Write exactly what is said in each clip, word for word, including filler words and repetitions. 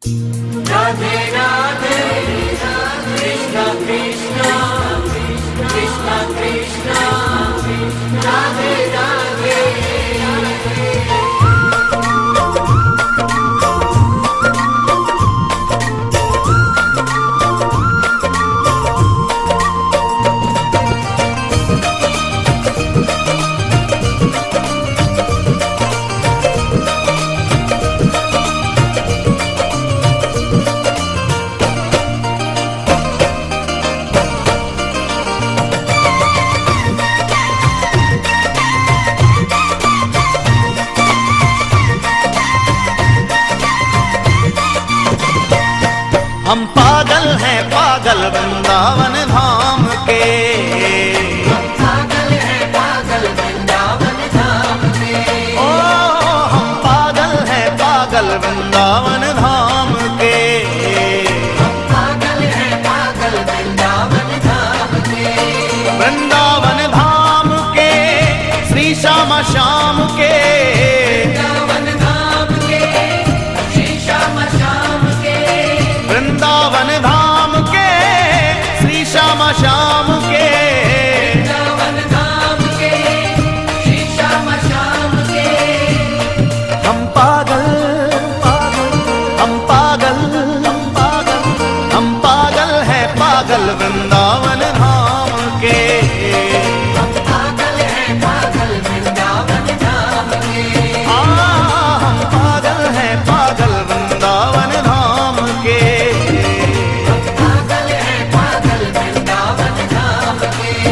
राधे राधे कृष्णा कृष्णा कृष्णा कृष्णा राधे राधे। हम पागल हैं पागल वृंदावन धाम के, हम पागल हैं पागल वृंदावन धाम के। ओ हम पागल हैं पागल वृंदावन धाम के, हम पागल हैं पागल वृंदावन धाम के। वृंदावन धाम के श्री श्याम श्याम के, वृंदावन धाम के श्री श्याम श्याम के। वृंदावन धाम के श्री श्याम श्याम के, वृंदावन धाम के श्री श्याम श्याम के। हम पागल पागल हम पागल हम पागल हम पागल हैं पागल वृंदावन धाम के। हम पागल हैं पागल वृंदावन धाम के। आ, हम पागल हैं पागल वृंदावन धाम के। पागल हैं पागल वृंदावन धाम के।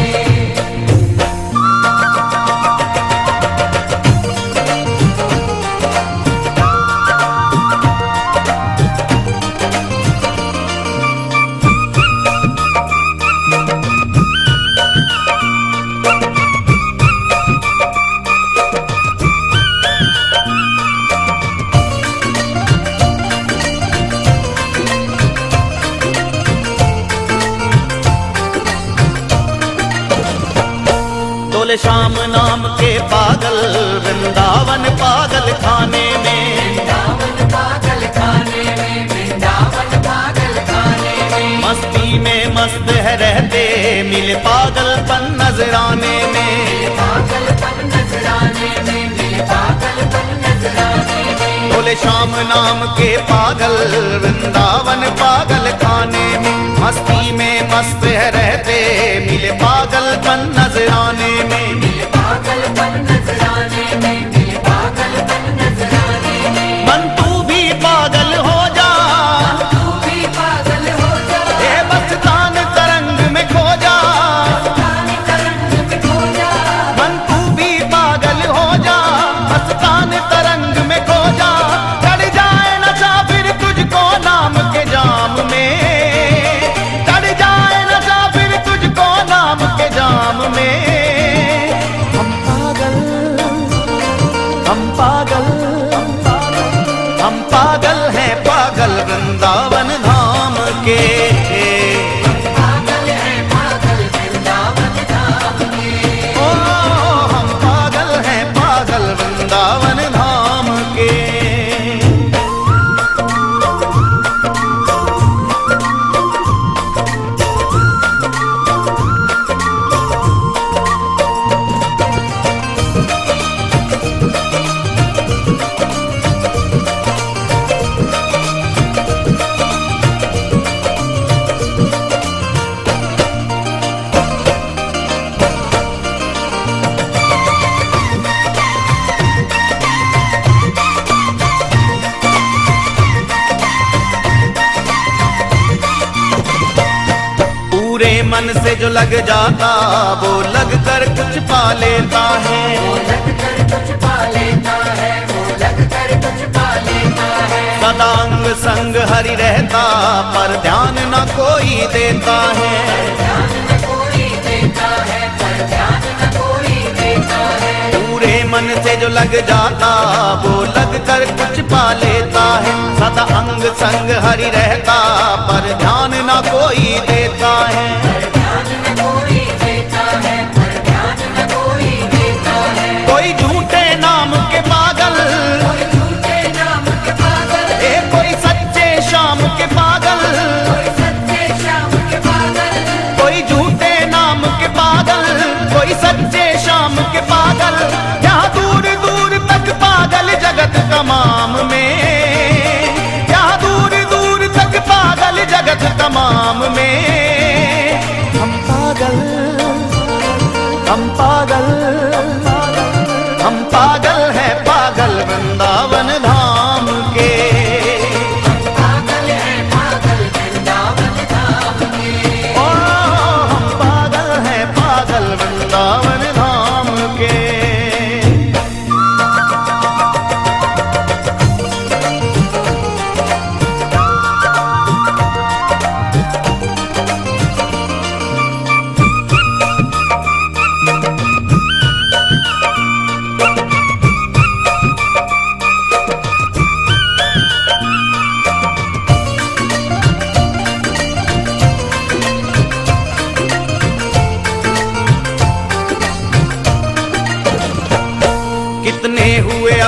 डोले श्याम नाम के पागल वृंदावन पागल खाने में, वृंदावन पागल खाने में, वृंदावन पागल खाने में। मस्ती में मस्त है रहते मिले पागलपन नजराने में। पागलपन नजराने में, मिले पागलपन नजराने में। डोले श्याम नाम के पागल वृंदावन पागल खाने में, मस्ती में मस्त है रहते मिले पागलपन नजराने में। मिले पागलपन नजराने में, मिले पागलपन नजराने में। मन तू भी पागल हो जा, तू भी पागल हो जा, ए मस्तान तरंग में खो जा। मस्तानी तरंग में खो जा। मन तू भी पागल हो जा, मस्तान तरंग में खो जा। चढ़ जाए नशा फिर तुझको नाम के जाम में, चढ़ जाए नशा फिर तुझको नाम के जाम में। हम पागल हम पागल हम पागल हम पागल हैं पागल वृंदावन धाम के। पागल हैं पागल वृंदावन धाम के। ओ हम पागल हैं पागल वृंदावन धाम के। पूरे मन से जो लग जाता वो लग कर कुछ पा लेता है। वो लग कर कुछ पा लेता है, वो लग कर कुछ पा लेता है। सदांग संग हरि रहता पर ध्यान न कोई देता है। ध्यान न कोई देता है, पर ध्यान न कोई देता है। पूरे मन से जो लग जाता वो लग कर कुछ पा लेता है। सदा अंग संग हरि रहता पर ध्यान न कोई देता है। ध्यान न कोई देता है, पर ध्यान न कोई देता है। कोई झूठे नाम के पागल, कोई झूठे नाम के पागल, ए कोई सच्चे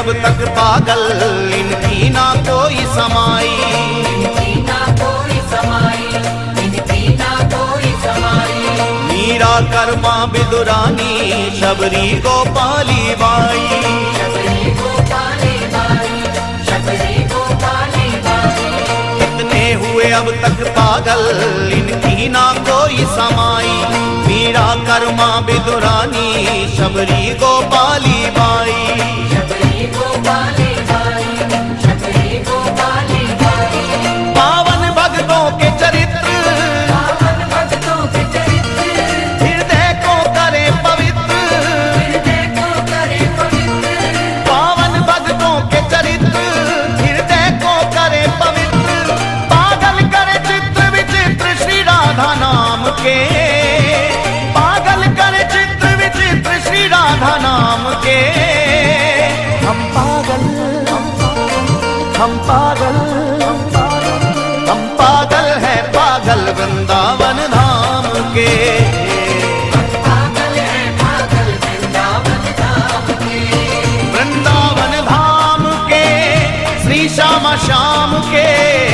अब तक पागल, इनकी ना कोई समाई। इनकी ना कोई समाई, इनकी ना कोई समाई। मीरा कर्मा बिदुरानी, शबरी गोपाली बाई। शबरी गोपाली बाई, शबरी गोपाली बाई। कितने हुए अब तक पागल, इनकी ना कोई समाई। मीरा कर्मा बिदुरानी, शबरी गोपाली बाई। शबरी गोपाली बाई, शबरी गोपाली बाई। पावन भक्तों के चरित्र, पावन भक्तों के चरित्र, हृदय को करे पवित्र। हृदय को करे पवित्र। पावन भक्तों के चरित्र, हृदय को करे पवित्र। पागल करे चित्र विचित्र श्री राधा नाम के। पागल करे चित्र विचित्र श्री राधा नाम के। हम पागल, हम पागल, हम पागल हैं पागल वृंदावन धाम के। पागल है पागल वृंदावन धाम के। वृंदावन धाम के, श्री श्यामा श्याम के।